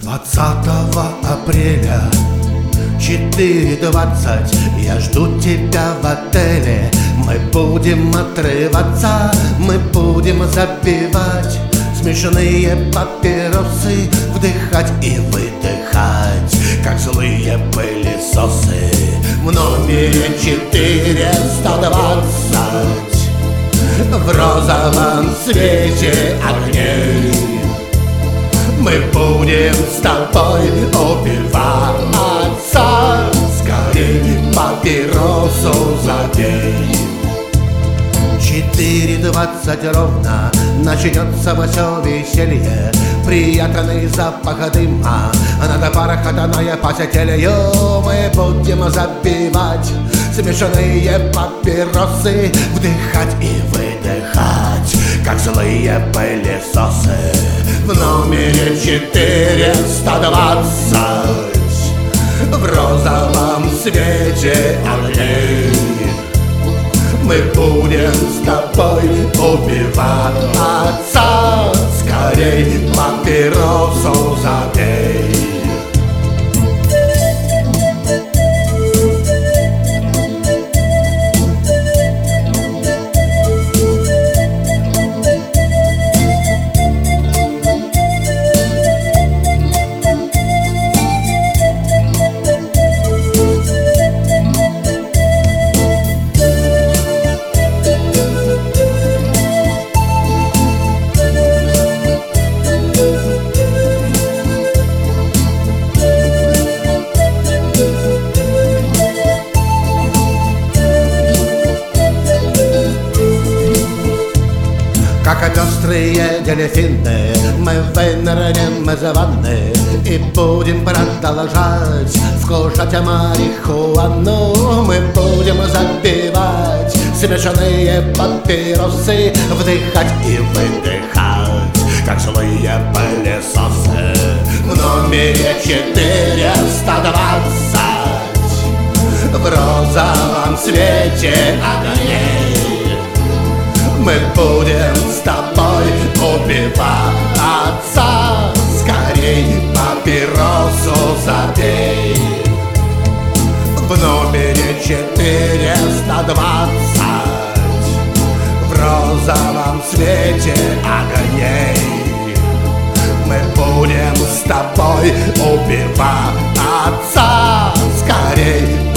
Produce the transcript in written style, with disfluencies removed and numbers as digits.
20 апреля 4:20. Я жду тебя в отеле. Мы будем отрываться, мы будем запивать смешанные папиросы, вдыхать и выдыхать, как злые пылесосы. В номере 420 в розовом свете огней мы будем с тобой убиваться. Скорей папиросу забей. 4:20 ровно начнется все веселье. Приятный запах дыма, надо бархатное посетелье. Мы будем забивать смешанные папиросы, вдыхать и выдыхать, как злые пылесосы. В номере 420 в розовом свете огней мы будем с тобой убиваться. Скорей папиросу забей. Как пестрые дельфины мы вынырнем из ванны и будем продолжать вкушать марихуану. Мы будем запивать смешанные папиросы, вдыхать и выдыхать, как злые пылесосы. В номере 420 в розовом свете огней мы будем с тобой убиваться. Скорей папиросу забей. В номере 420 в розовом свете огней мы будем с тобой убиваться. Скорей